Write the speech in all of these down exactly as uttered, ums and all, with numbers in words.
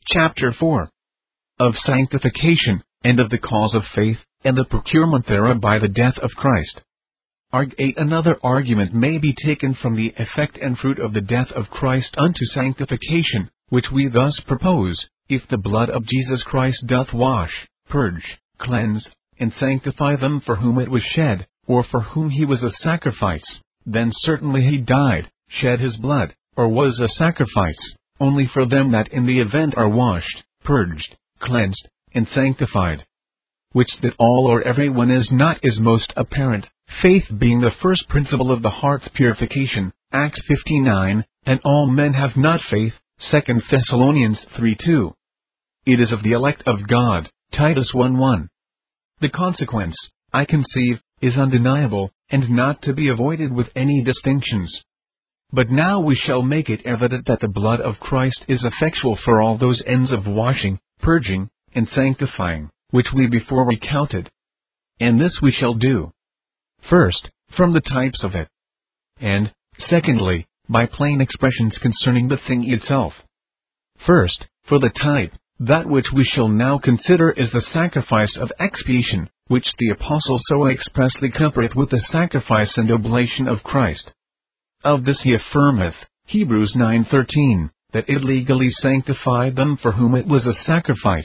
Chapter four. Of Sanctification, and of the cause of faith, and the procurement thereof by the death of Christ. Arg eight. Another argument may be taken from the effect and fruit of the death of Christ unto sanctification, which we thus propose: if the blood of Jesus Christ doth wash, purge, cleanse, and sanctify them for whom it was shed, or for whom he was a sacrifice, then certainly he died, shed his blood, or was a sacrifice, only for them that in the event are washed, purged, cleansed, and sanctified. Which that all or every one is not is most apparent, faith being the first principle of the heart's purification, Acts fifteen nine, and all men have not faith, Second Thessalonians three two. It is of the elect of God, Titus one one. The consequence, I conceive, is undeniable, and not to be avoided with any distinctions. But now we shall make it evident that the blood of Christ is effectual for all those ends of washing, purging, and sanctifying, which we before recounted. And this we shall do. First, from the types of it. And, secondly, by plain expressions concerning the thing itself. First, for the type, that which we shall now consider is the sacrifice of expiation, which the Apostle so expressly compareth with the sacrifice and oblation of Christ. Of this he affirmeth, Hebrews nine thirteen, that it legally sanctified them for whom it was a sacrifice.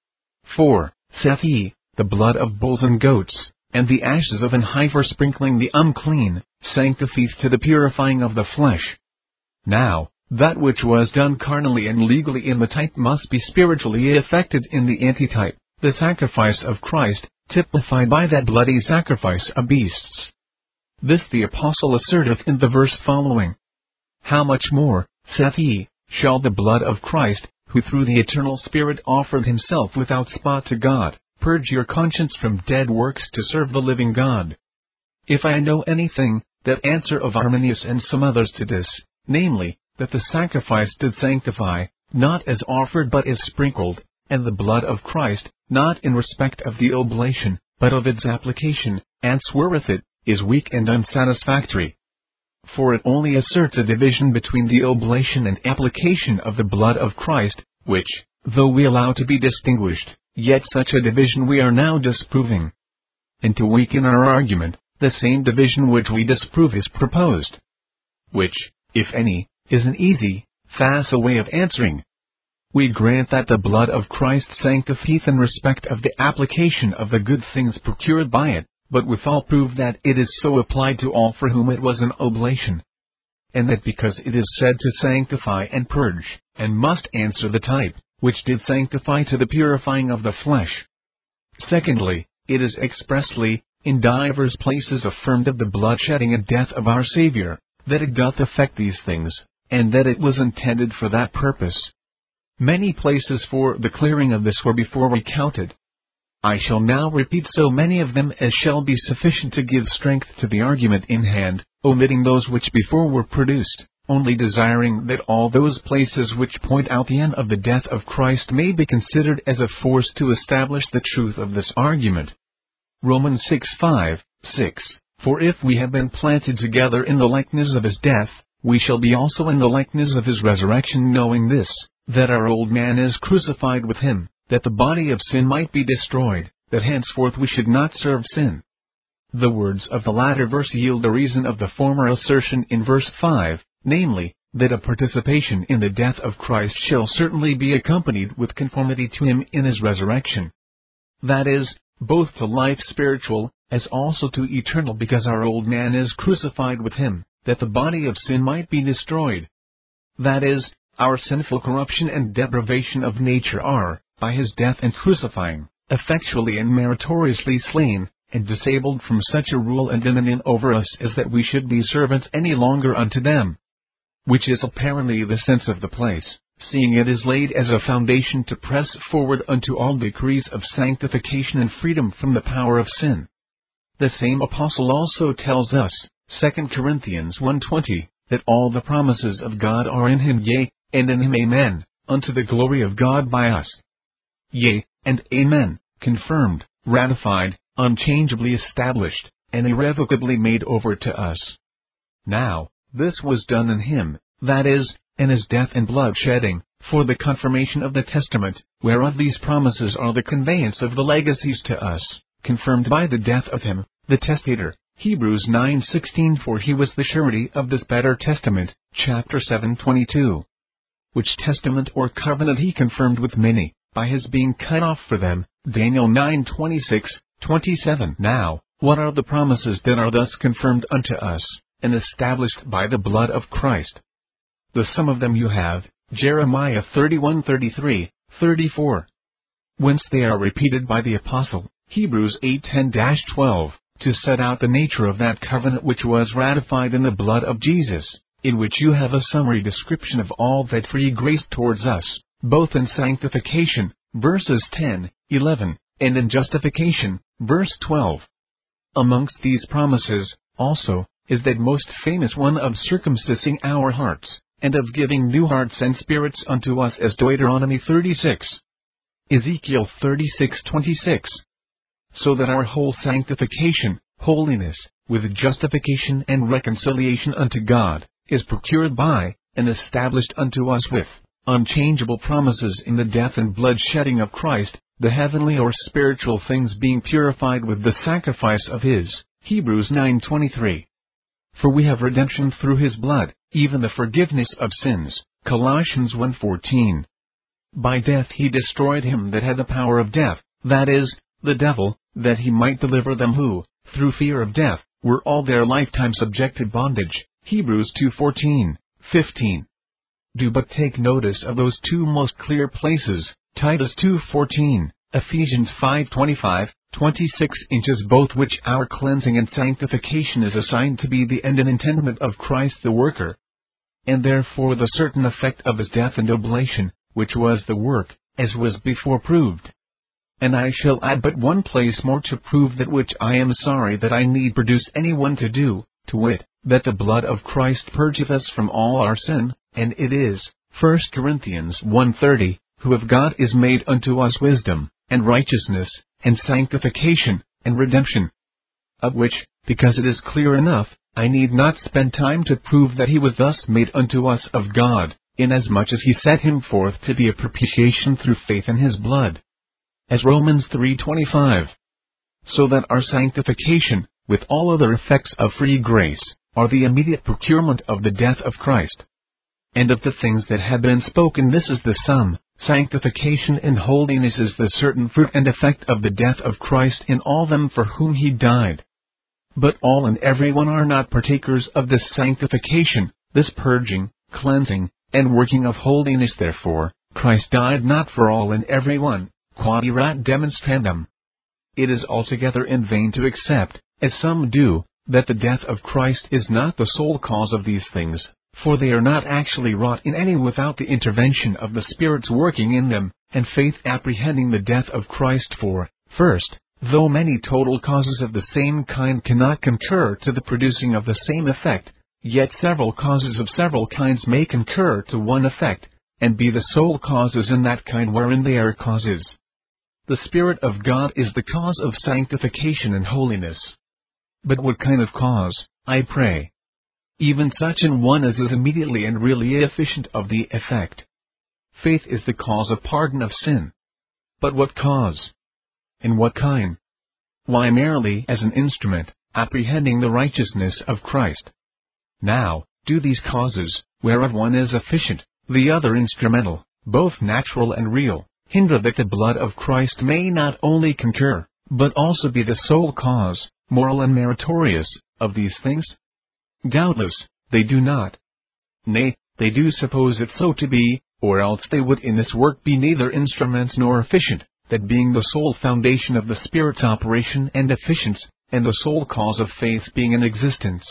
For, saith he, the blood of bulls and goats, and the ashes of an heifer sprinkling the unclean, sanctifieth to the purifying of the flesh. Now, that which was done carnally and legally in the type must be spiritually effected in the antitype, the sacrifice of Christ, typified by that bloody sacrifice of beasts. This the Apostle asserteth in the verse following. How much more, saith he, shall the blood of Christ, who through the eternal Spirit offered himself without spot to God, purge your conscience from dead works to serve the living God? If I know anything, that answer of Arminius and some others to this, namely, that the sacrifice did sanctify, not as offered but as sprinkled, and the blood of Christ, not in respect of the oblation, but of its application, and sweareth it, is weak and unsatisfactory. For it only asserts a division between the oblation and application of the blood of Christ, which, though we allow to be distinguished, yet such a division we are now disproving. And to weaken our argument, the same division which we disprove is proposed. Which, if any, is an easy, facile way of answering. We grant that the blood of Christ sanctifieth in respect of the application of the good things procured by it, but withal prove that it is so applied to all for whom it was an oblation. And that because it is said to sanctify and purge, and must answer the type, which did sanctify to the purifying of the flesh. Secondly, it is expressly, in divers places affirmed of the bloodshedding and death of our Saviour, that it doth effect these things, and that it was intended for that purpose. Many places for the clearing of this were before recounted. I shall now repeat so many of them as shall be sufficient to give strength to the argument in hand, omitting those which before were produced, only desiring that all those places which point out the end of the death of Christ may be considered as a force to establish the truth of this argument. Romans six five, six. For if we have been planted together in the likeness of his death, we shall be also in the likeness of his resurrection, knowing this, that our old man is crucified with him, that the body of sin might be destroyed, that henceforth we should not serve sin. The words of the latter verse yield the reason of the former assertion in verse five, namely, that a participation in the death of Christ shall certainly be accompanied with conformity to him in his resurrection. That is, both to life spiritual, as also to eternal, because our old man is crucified with him, that the body of sin might be destroyed. That is, our sinful corruption and depravation of nature are, by his death and crucifying, effectually and meritoriously slain, and disabled from such a rule and dominion over us as that we should be servants any longer unto them. Which is apparently the sense of the place, seeing it is laid as a foundation to press forward unto all degrees of sanctification and freedom from the power of sin. The same apostle also tells us, Second Corinthians one twenty, that all the promises of God are in him, yea, and in him amen, unto the glory of God by us. Yea, and amen, confirmed, ratified, unchangeably established, and irrevocably made over to us. Now, this was done in him, that is, in his death and blood shedding, for the confirmation of the testament, whereof these promises are the conveyance of the legacies to us, confirmed by the death of him, the testator. Hebrews nine sixteen For he was the surety of this better testament, chapter seven twenty-two. Which testament or covenant he confirmed with many, by his being cut off for them, Daniel nine twenty-six, twenty-seven. Now, what are the promises that are thus confirmed unto us, and established by the blood of Christ? The sum of them you have, Jeremiah thirty-one thirty-three, thirty-four. Whence they are repeated by the Apostle, Hebrews eight ten to twelve, to set out the nature of that covenant which was ratified in the blood of Jesus, in which you have a summary description of all that free grace towards us, both in sanctification, verses ten, eleven, and in justification, verse twelve. Amongst these promises, also, is that most famous one of circumcising our hearts, and of giving new hearts and spirits unto us, as Deuteronomy thirty-six. Ezekiel thirty-six twenty-six. So that our whole sanctification, holiness, with justification and reconciliation unto God, is procured by, and established unto us with, unchangeable promises in the death and blood shedding of Christ, the heavenly or spiritual things being purified with the sacrifice of his, Hebrews nine twenty-three. For we have redemption through his blood, even the forgiveness of sins, Colossians one fourteen. By death he destroyed him that had the power of death, that is, the devil, that he might deliver them who, through fear of death, were all their lifetime subject to bondage, Hebrews two fourteen, fifteen. Do but take notice of those two most clear places, Titus two fourteen, Ephesians five twenty-five, twenty-six inches, both which our cleansing and sanctification is assigned to be the end and intendment of Christ the worker, and therefore the certain effect of his death and oblation, which was the work, as was before proved. And I shall add but one place more to prove that which I am sorry that I need produce any one to do, to wit, that the blood of Christ purgeth us from all our sin, and it is, First Corinthians one thirty, who of God is made unto us wisdom, and righteousness, and sanctification, and redemption. Of which, because it is clear enough, I need not spend time to prove that he was thus made unto us of God, inasmuch as he set him forth to be a propitiation through faith in his blood. As Romans three twenty-five. So that our sanctification, with all other effects of free grace, are the immediate procurement of the death of Christ. And of the things that have been spoken, this is the sum: sanctification and holiness is the certain fruit and effect of the death of Christ in all them for whom he died. But all and every one are not partakers of this sanctification, this purging, cleansing, and working of holiness. Therefore, Christ died not for all and every one, quod erat demonstrandum. It is altogether in vain to accept, as some do, that the death of Christ is not the sole cause of these things, for they are not actually wrought in any without the intervention of the Spirit's working in them, and faith apprehending the death of Christ. For, first, though many total causes of the same kind cannot concur to the producing of the same effect, yet several causes of several kinds may concur to one effect, and be the sole causes in that kind wherein they are causes. The Spirit of God is the cause of sanctification and holiness. But what kind of cause, I pray? Even such an one as is immediately and really efficient of the effect. Faith is the cause of pardon of sin. But what cause? And what kind? Why, merely as an instrument, apprehending the righteousness of Christ. Now, do these causes, whereof one is efficient, the other instrumental, both natural and real, hinder that the blood of Christ may not only concur, but also be the sole cause, moral and meritorious, of these things? Doubtless, they do not. Nay, they do suppose it so to be, or else they would in this work be neither instruments nor efficient, that being the sole foundation of the Spirit's operation and efficiency, and the sole cause of faith being in existence.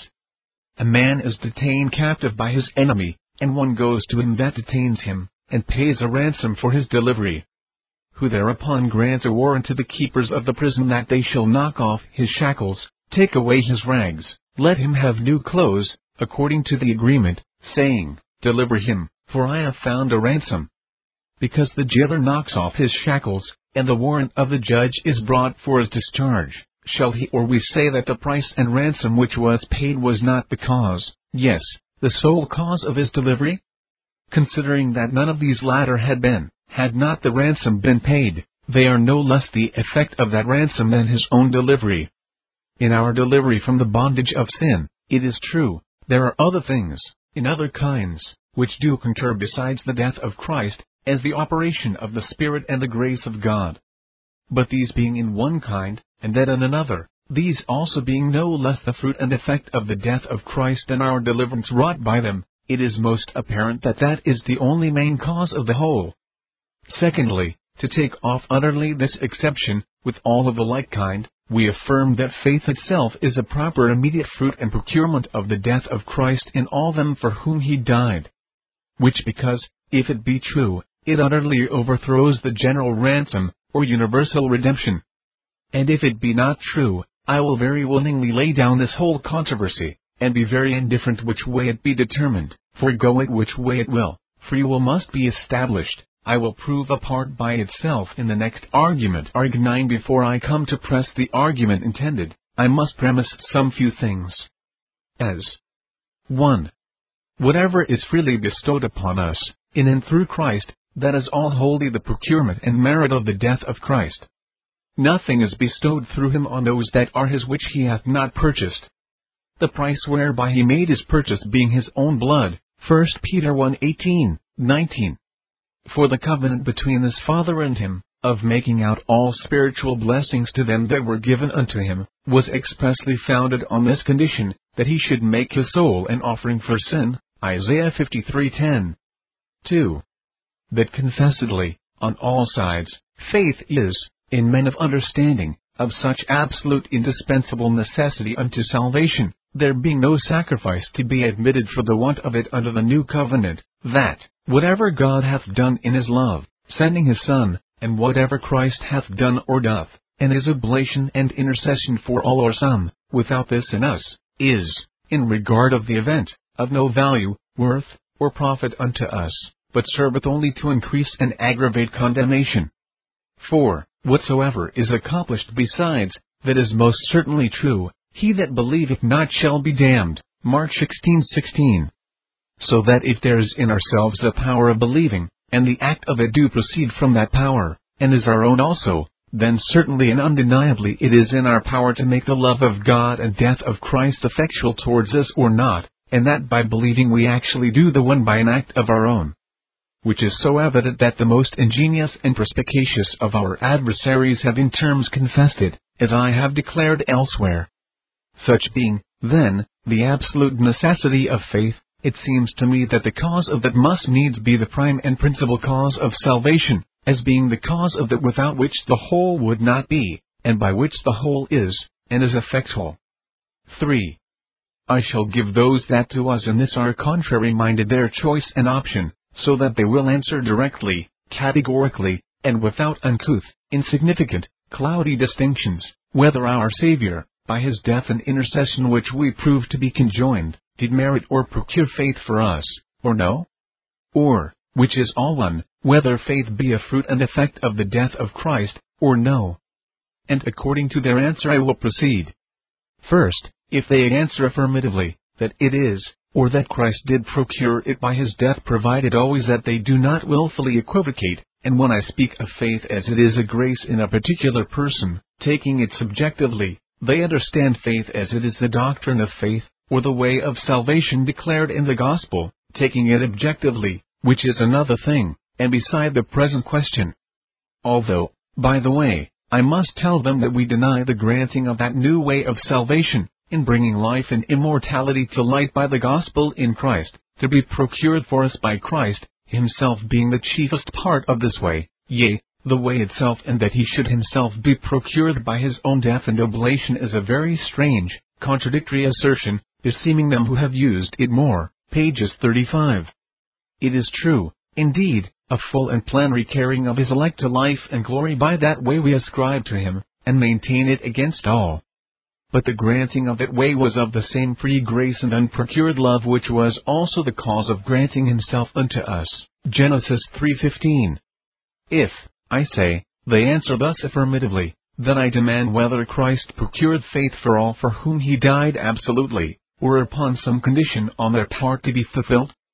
A man is detained captive by his enemy, and one goes to him that detains him, and pays a ransom for his delivery, who thereupon grants a warrant to the keepers of the prison that they shall knock off his shackles, take away his rags, let him have new clothes, according to the agreement, saying, Deliver him, for I have found a ransom. Because the jailer knocks off his shackles, and the warrant of the judge is brought for his discharge, shall he or we say that the price and ransom which was paid was not the cause, yes, the sole cause of his delivery? considering that none of these latter had been, had not the ransom been paid, they are no less the effect of that ransom than his own delivery. In our delivery from the bondage of sin, it is true, there are other things, in other kinds, which do concur besides the death of Christ, as the operation of the Spirit and the grace of God. But these being in one kind, and that in another, these also being no less the fruit and effect of the death of Christ and our deliverance wrought by them, it is most apparent that that is the only main cause of the whole. Secondly, to take off utterly this exception, with all of the like kind, we affirm that faith itself is a proper immediate fruit and procurement of the death of Christ in all them for whom he died. Which because, if it be true, it utterly overthrows the general ransom, or universal redemption. And if it be not true, I will very willingly lay down this whole controversy, and be very indifferent which way it be determined, for go it which way it will, free will must be established. I will prove a part by itself in the next argument. Arg nine. Before I come to press the argument intended, I must premise some few things. As one. Whatever is freely bestowed upon us, in and through Christ, that is all wholly the procurement and merit of the death of Christ. Nothing is bestowed through him on those that are his which he hath not purchased. The price whereby he made his purchase being his own blood, First Peter one eighteen, nineteen. For the covenant between his Father and him, of making out all spiritual blessings to them that were given unto him, was expressly founded on this condition, that he should make his soul an offering for sin, Isaiah fifty-three ten. two. That confessedly, on all sides, faith is, in men of understanding, of such absolute indispensable necessity unto salvation, there being no sacrifice to be admitted for the want of it under the new covenant, that, whatever God hath done in his love, sending his Son, and whatever Christ hath done or doth, and his oblation and intercession for all or some, without this in us, is, in regard of the event, of no value, worth, or profit unto us, but serveth only to increase and aggravate condemnation. four. Whatsoever is accomplished besides, that is most certainly true, he that believeth not shall be damned, Mark sixteen sixteen. So that if there is in ourselves the power of believing, and the act of it do proceed from that power, and is our own also, then certainly and undeniably it is in our power to make the love of God and death of Christ effectual towards us or not, and that by believing we actually do the one by an act of our own. Which is so evident that the most ingenious and perspicacious of our adversaries have in terms confessed it, as I have declared elsewhere. Such being, then, the absolute necessity of faith, it seems to me that the cause of that must needs be the prime and principal cause of salvation, as being the cause of that without which the whole would not be, and by which the whole is, and is effectual. three. I shall give those that to us in this are contrary minded their choice and option, so that they will answer directly, categorically, and without uncouth, insignificant, cloudy distinctions, whether our Savior, by his death and intercession which we prove to be conjoined, did merit or procure faith for us, or no? Or, which is all one, whether faith be a fruit and effect of the death of Christ, or no? And according to their answer I will proceed. First, if they answer affirmatively, that it is, or that Christ did procure it by his death, provided always that they do not wilfully equivocate, and when I speak of faith as it is a grace in a particular person, taking it subjectively, they understand faith as it is the doctrine of faith, or the way of salvation declared in the gospel, taking it objectively, which is another thing, and beside the present question. Although, by the way, I must tell them that we deny the granting of that new way of salvation, in bringing life and immortality to light by the gospel in Christ, to be procured for us by Christ, himself being the chiefest part of this way, yea, the way itself, and that he should himself be procured by his own death and oblation is a very strange, contradictory assertion, beseeming them who have used it more, pages thirty-five. It is true, indeed, a full and plenary carrying of his elect to life and glory by that way we ascribe to him, and maintain it against all. But the granting of that way was of the same free grace and unprocured love which was also the cause of granting himself unto us, Genesis three fifteen. If, I say, they answer thus affirmatively, then I demand whether Christ procured faith for all for whom he died absolutely, or upon some condition on their part to be fulfilled?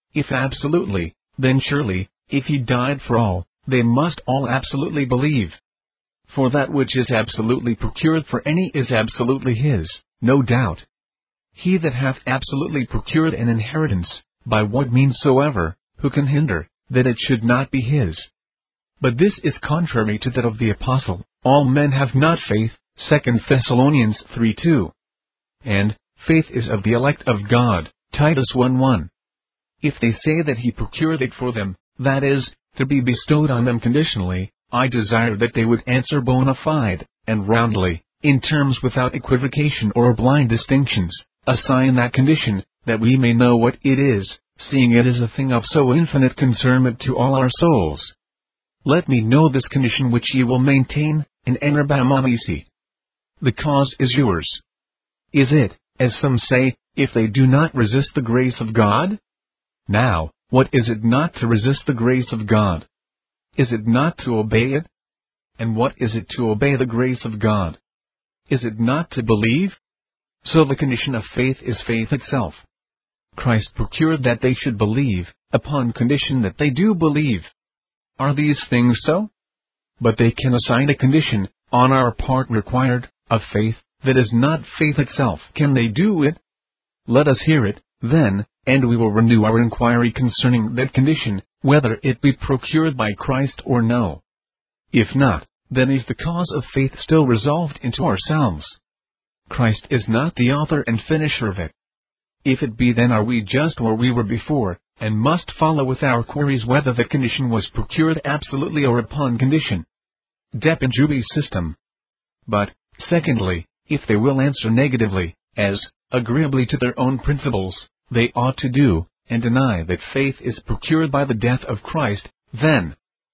If absolutely, then surely, if he died for all, they must all absolutely believe. For that which is absolutely procured for any is absolutely his, no doubt. He that hath absolutely procured an inheritance, by what means soever, who can hinder that it should not be his? But this is contrary to that of the Apostle, all men have not faith, Second Thessalonians three two. And, faith is of the elect of God, Titus one one. If they say that he procured it for them, that is, to be bestowed on them conditionally, I desire that they would answer bona fide, and roundly, in terms without equivocation or blind distinctions, assign that condition, that we may know what it is, seeing it is a thing of so infinite concernment to all our souls. Let me know this condition which ye will maintain, in enerbamamisi. The cause is yours. Is it, as some say, if they do not resist the grace of God? Now, what is it not to resist the grace of God? Is it not to obey it? And what is it to obey the grace of God? Is it not to believe? So the condition of faith is faith itself. Christ procured that they should believe, upon condition that they do believe. Are these things so? But they can assign a condition, on our part required, of faith, that is not faith itself. Can they do it? Let us hear it, then, and we will renew our inquiry concerning that condition, whether it be procured by Christ or no. If not, then is the cause of faith still resolved into ourselves? Christ is not the author and finisher of it. If it be, then are we just where we were before, and must follow with our queries whether the condition was procured absolutely or upon condition. Dep and Juby's system. But, secondly, if they will answer negatively, as, agreeably to their own principles, they ought to do, and deny that faith is procured by the death of Christ, then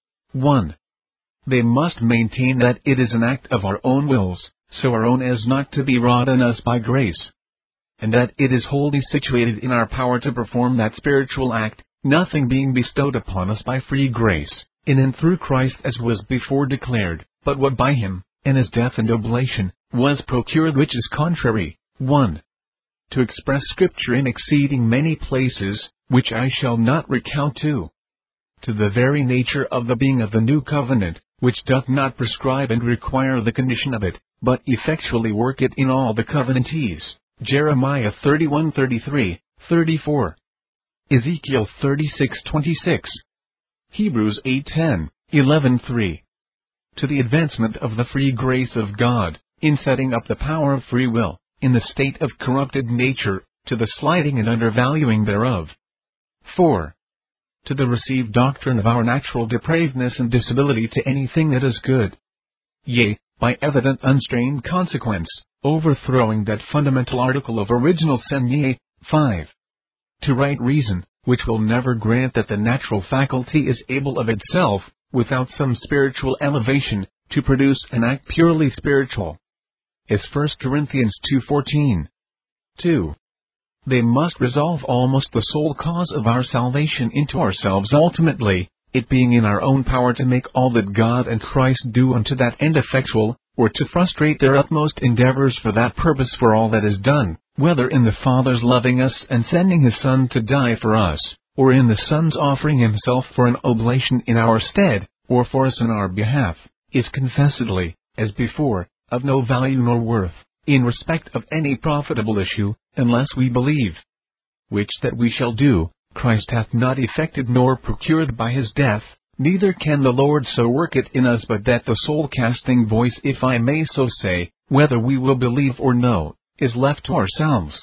one. They must maintain that it is an act of our own wills, so our own as not to be wrought in us by grace, and that it is wholly situated in our power to perform that spiritual act, nothing being bestowed upon us by free grace, in and through Christ as was before declared, but what by him, and his death and oblation, was procured, which is contrary. one. To express Scripture in exceeding many places, which I shall not recount to. To the very nature of the being of the new covenant, which doth not prescribe and require the condition of it, but effectually work it in all the covenantees. Jeremiah thirty-one thirty-three, thirty-four. Ezekiel thirty-six twenty-six. Hebrews eight ten, eleven three. To the advancement of the free grace of God, in setting up the power of free will, in the state of corrupted nature, to the slighting and undervaluing thereof. four. To the received doctrine of our natural depravedness and disability to anything that is good. Yea, by evident unstrained consequence, overthrowing that fundamental article of original sin. Yea, five. To right reason, which will never grant that the natural faculty is able of itself, without some spiritual elevation, to produce an act purely spiritual. As First Corinthians two fourteen. two. They must resolve almost the sole cause of our salvation into ourselves ultimately, it being in our own power to make all that God and Christ do unto that end effectual, or to frustrate their utmost endeavors for that purpose. For all that is done, whether in the Father's loving us and sending His Son to die for us, or in the Son's offering Himself for an oblation in our stead, or for us in our behalf, is confessedly, as before, of no value nor worth, in respect of any profitable issue, unless we believe. Which that we shall do, Christ hath not effected nor procured by his death, neither can the Lord so work it in us but that the soul-casting voice, if I may so say, whether we will believe or no, is left to ourselves.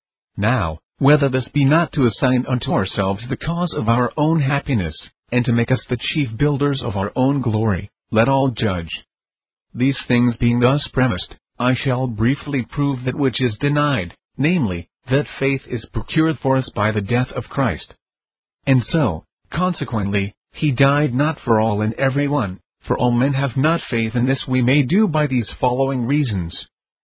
Now, whether this be not to assign unto ourselves the cause of our own happiness, and to make us the chief builders of our own glory, let all judge. These things being thus premised, I shall briefly prove that which is denied, namely, that faith is procured for us by the death of Christ. And so, consequently, he died not for all and every one, for all men have not faith, and this we may do by these following reasons.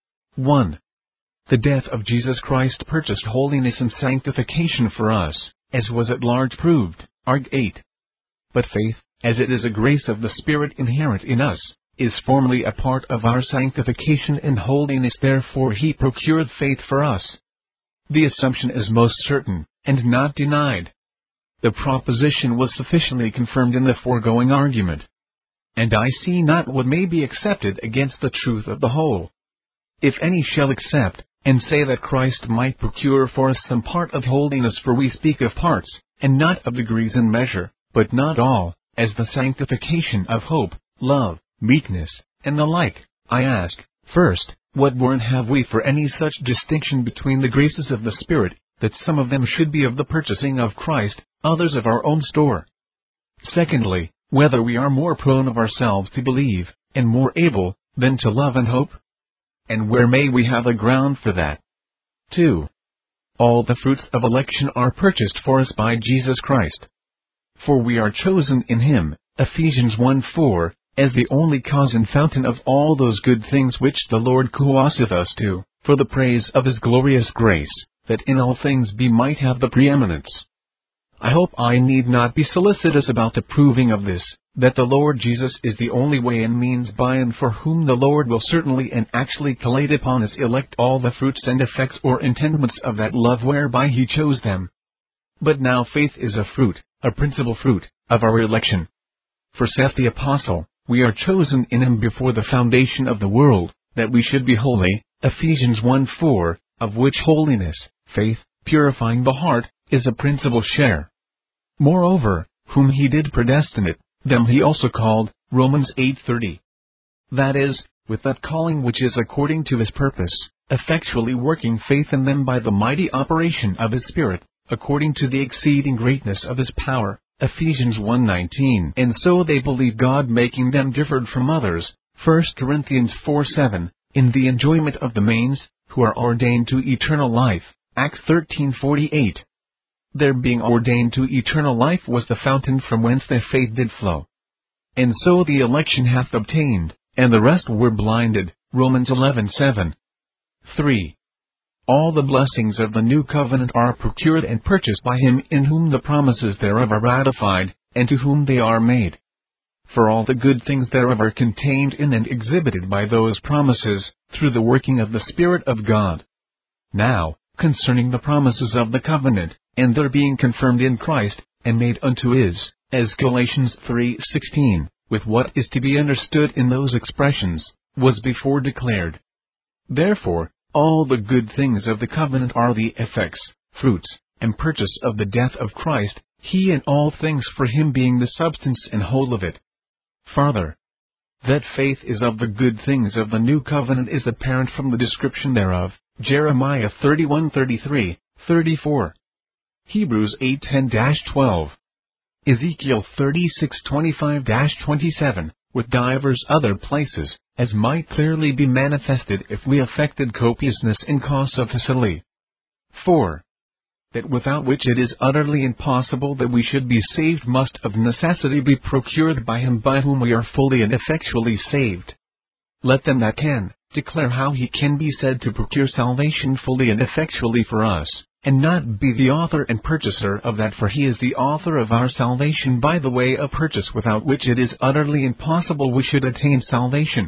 one. The death of Jesus Christ purchased holiness and sanctification for us, as was at large proved, Arg eight. But faith, as it is a grace of the Spirit inherent in us, is formally a part of our sanctification and holiness. Therefore he procured faith for us. The assumption is most certain, and not denied. the proposition was sufficiently confirmed in the foregoing argument. And I see not what may be accepted against the truth of the whole. If any shall accept, and say that Christ might procure for us some part of holiness, for we speak of parts, and not of degrees in measure, but not all, as the sanctification of hope, love, meekness, and the like, I ask, first, what warrant have we for any such distinction between the graces of the Spirit, that some of them should be of the purchasing of Christ, others of our own store? Secondly, whether we are more prone of ourselves to believe, and more able, than to love and hope? And where may we have a ground for that? two. All the fruits of election are purchased for us by Jesus Christ. For we are chosen in Him, Ephesians one four, as the only cause and fountain of all those good things which the Lord causeth us to, for the praise of His glorious grace, that in all things we might have the preeminence. I hope I need not be solicitous about the proving of this, that the Lord Jesus is the only way and means by and for whom the Lord will certainly and actually collate upon His elect all the fruits and effects or intendments of that love whereby He chose them. But now faith is a fruit, a principal fruit, of our election. For saith the Apostle, we are chosen in Him before the foundation of the world, that we should be holy, Ephesians one four, of which holiness, faith, purifying the heart, is a principal share. Moreover, whom He did predestinate, them He also called, Romans eight thirty. That is, with that calling which is according to His purpose, effectually working faith in them by the mighty operation of His Spirit, according to the exceeding greatness of His power, Ephesians one nineteen. And so they believe God, making them differed from others, First Corinthians four seven, in the enjoyment of the mains, who are ordained to eternal life, Acts thirteen forty-eight. Their being ordained to eternal life was the fountain from whence their faith did flow. And so the election hath obtained, and the rest were blinded, Romans eleven seven. three. All the blessings of the new covenant are procured and purchased by Him in whom the promises thereof are ratified, and to whom they are made. For all the good things thereof are contained in and exhibited by those promises, through the working of the Spirit of God. Now, concerning the promises of the covenant, and their being confirmed in Christ, and made unto is, as Galatians three sixteen, with what is to be understood in those expressions, was before declared. Therefore, all the good things of the covenant are the effects, fruits, and purchase of the death of Christ, He and all things for Him being the substance and whole of it. Farther, that faith is of the good things of the new covenant is apparent from the description thereof, Jeremiah thirty-one thirty-three, thirty-four. Hebrews eight ten to twelve. Ezekiel thirty-six twenty-five to twenty-seven, with divers other places, as might clearly be manifested if we affected copiousness in course of facility. four. That without which it is utterly impossible that we should be saved must of necessity be procured by Him by whom we are fully and effectually saved. Let them that can, declare how He can be said to procure salvation fully and effectually for us, and not be the author and purchaser of that, for He is the author of our salvation by the way of purchase, without which it is utterly impossible we should attain salvation.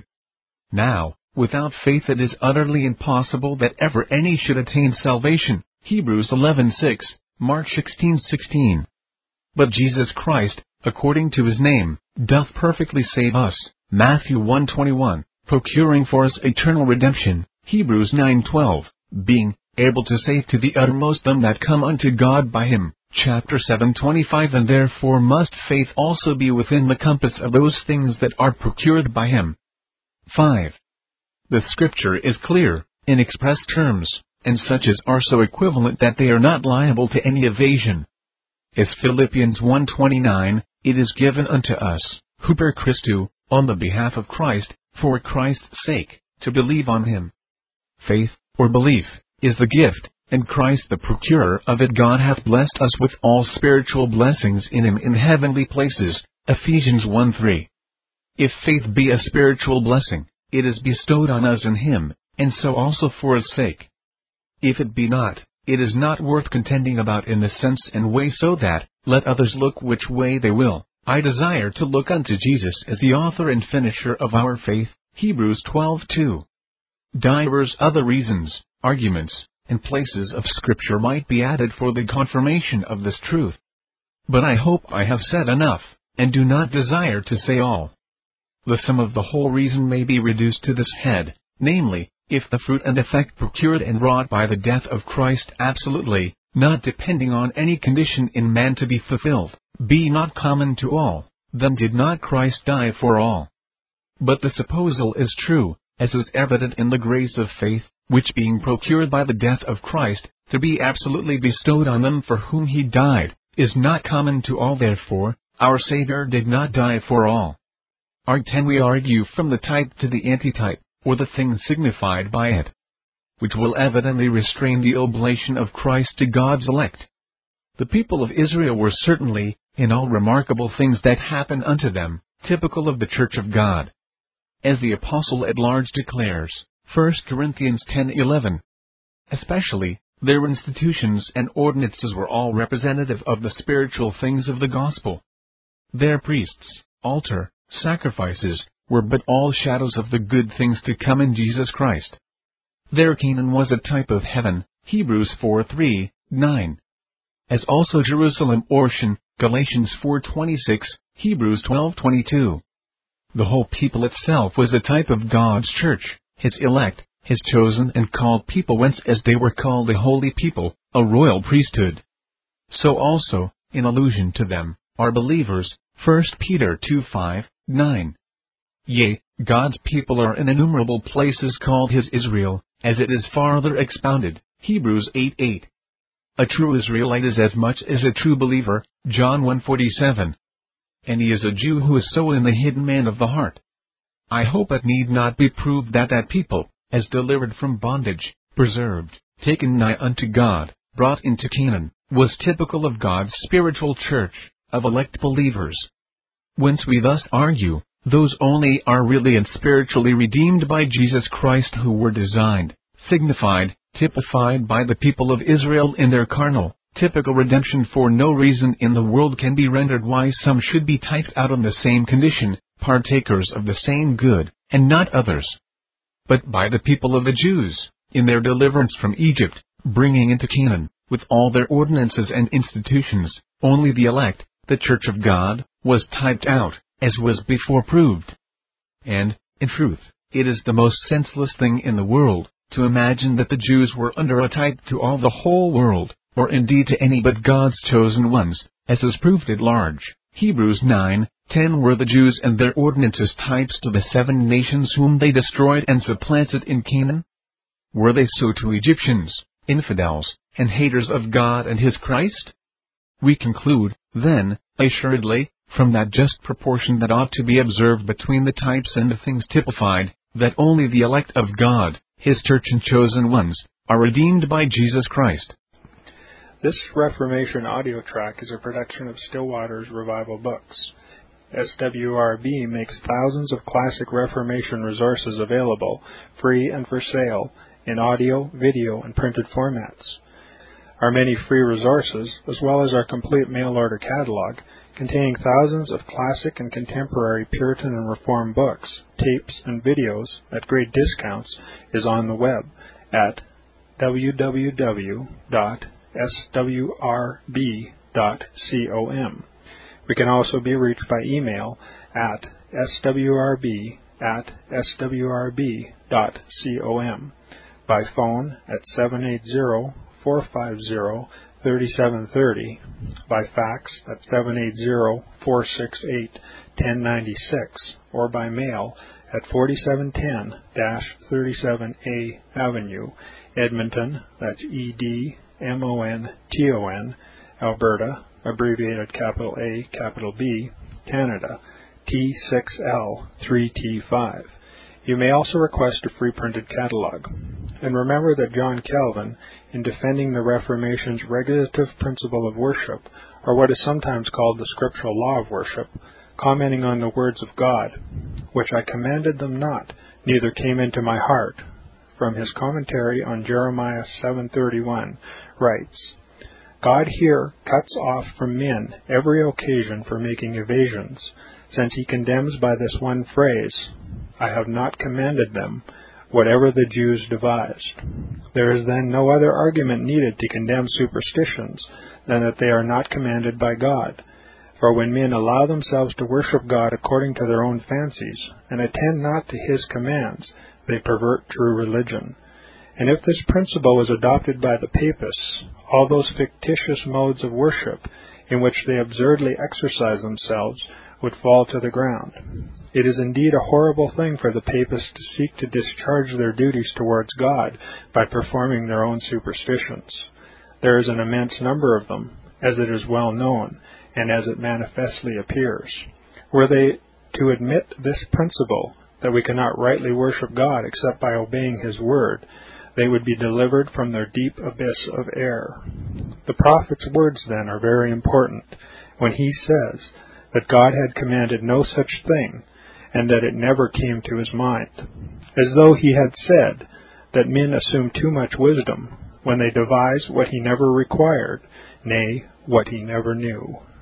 Now, without faith it is utterly impossible that ever any should attain salvation, Hebrews eleven six, Mark sixteen sixteen. But Jesus Christ, according to His name, doth perfectly save us, Matthew one twenty-one, procuring for us eternal redemption, Hebrews nine twelve, being able to save to the uttermost them that come unto God by Him, chapter seven twenty-five. And therefore must faith also be within the compass of those things that are procured by Him. five. The Scripture is clear, in express terms, and such as are so equivalent that they are not liable to any evasion. As Philippians one twenty-nine, it is given unto us, who per Christu, on the behalf of Christ, for Christ's sake, to believe on Him. Faith, or belief, is the gift, and Christ the procurer of it. God hath blessed us with all spiritual blessings in Him in heavenly places, Ephesians one three. If faith be a spiritual blessing, it is bestowed on us in Him, and so also for His sake. If it be not, it is not worth contending about in the sense and way, so that, let others look which way they will, I desire to look unto Jesus as the author and finisher of our faith, Hebrews twelve two. Divers other reasons, arguments, and places of Scripture might be added for the confirmation of this truth. But I hope I have said enough, and do not desire to say all. The sum of the whole reason may be reduced to this head, namely, if the fruit and effect procured and wrought by the death of Christ absolutely, not depending on any condition in man to be fulfilled, be not common to all, then did not Christ die for all. But the supposal is true, as is evident in the grace of faith, which being procured by the death of Christ, to be absolutely bestowed on them for whom he died, is not common to all. Therefore, our Savior did not die for all. Arg ten We argue from the type to the antitype, or the thing signified by it, which will evidently restrain the oblation of Christ to God's elect. The people of Israel were certainly, in all remarkable things that happened unto them, typical of the Church of God. As the Apostle at large declares, First Corinthians ten eleven, especially, their institutions and ordinances were all representative of the spiritual things of the gospel. Their priests, altar, sacrifices, were but all shadows of the good things to come in Jesus Christ. Their Canaan was a type of heaven, Hebrews four three, nine. As also Jerusalem or Shin, Galatians four twenty-six, Hebrews twelve twenty-two. The whole people itself was a type of God's church, his elect, his chosen and called people, whence as they were called a holy people, a royal priesthood. So also, in allusion to them, are believers, First Peter two five, nine. Yea, God's people are in innumerable places called his Israel, as it is farther expounded, Hebrews eight eight. A true Israelite is as much as a true believer, John one forty-seven. And he is a Jew who is so in the hidden man of the heart. I hope it need not be proved that that people, as delivered from bondage, preserved, taken nigh unto God, brought into Canaan, was typical of God's spiritual church, of elect believers. Whence we thus argue, those only are really and spiritually redeemed by Jesus Christ who were designed, signified, typified by the people of Israel in their carnal, typical redemption. For no reason in the world can be rendered why some should be typed out on the same condition, partakers of the same good, and not others. But by the people of the Jews, in their deliverance from Egypt, bringing into Canaan, with all their ordinances and institutions, only the elect, the church of God, was typed out, as was before proved. And, in truth, it is the most senseless thing in the world, to imagine that the Jews were under a type to all the whole world, or indeed to any but God's chosen ones, as is proved at large. Hebrews nine ten. Were the Jews and their ordinances types to the seven nations whom they destroyed and supplanted in Canaan? Were they so to Egyptians, infidels, and haters of God and his Christ? We conclude, then, assuredly, from that just proportion that ought to be observed between the types and the things typified, that only the elect of God, his church and chosen ones, are redeemed by Jesus Christ. This Reformation audio track is a production of Stillwater's Revival Books. S W R B makes thousands of classic Reformation resources available, free and for sale, in audio, video, and printed formats. Our many free resources, as well as our complete mail-order catalog, containing thousands of classic and contemporary Puritan and Reformed books, tapes, and videos at great discounts, is on the web at w w w dot s w r b dot com. We can also be reached by email at s w r b at s w r b dot com, by phone at seven eight zero, four five zero, three seven three zero, by fax at seven eight zero, four six eight, one zero nine six, or by mail at forty-seven ten thirty-seven A Avenue, Edmonton, that's E D M O N T O N, Alberta, abbreviated capital A, capital B, Canada, T six L three T five. You may also request a free printed catalog. And remember that John Calvin, in defending the Reformation's regulative principle of worship, or what is sometimes called the scriptural law of worship, commenting on the words of God, which I commanded them not, neither came into my heart, from his commentary on Jeremiah seven thirty-one, writes, God here cuts off from men every occasion for making evasions, since he condemns by this one phrase, I have not commanded them, whatever the Jews devised. There is then no other argument needed to condemn superstitions than that they are not commanded by God. For when men allow themselves to worship God according to their own fancies, and attend not to His commands, they pervert true religion. And if this principle is adopted by the Papists, all those fictitious modes of worship in which they absurdly exercise themselves would fall to the ground. It is indeed a horrible thing for the Papists to seek to discharge their duties towards God by performing their own superstitions. There is an immense number of them, as it is well known, and as it manifestly appears. Were they to admit this principle, that we cannot rightly worship God except by obeying His word, they would be delivered from their deep abyss of error. The prophet's words, then, are very important, when he says that God had commanded no such thing, and that it never came to his mind, as though he had said that men assume too much wisdom when they devise what he never required, nay, what he never knew.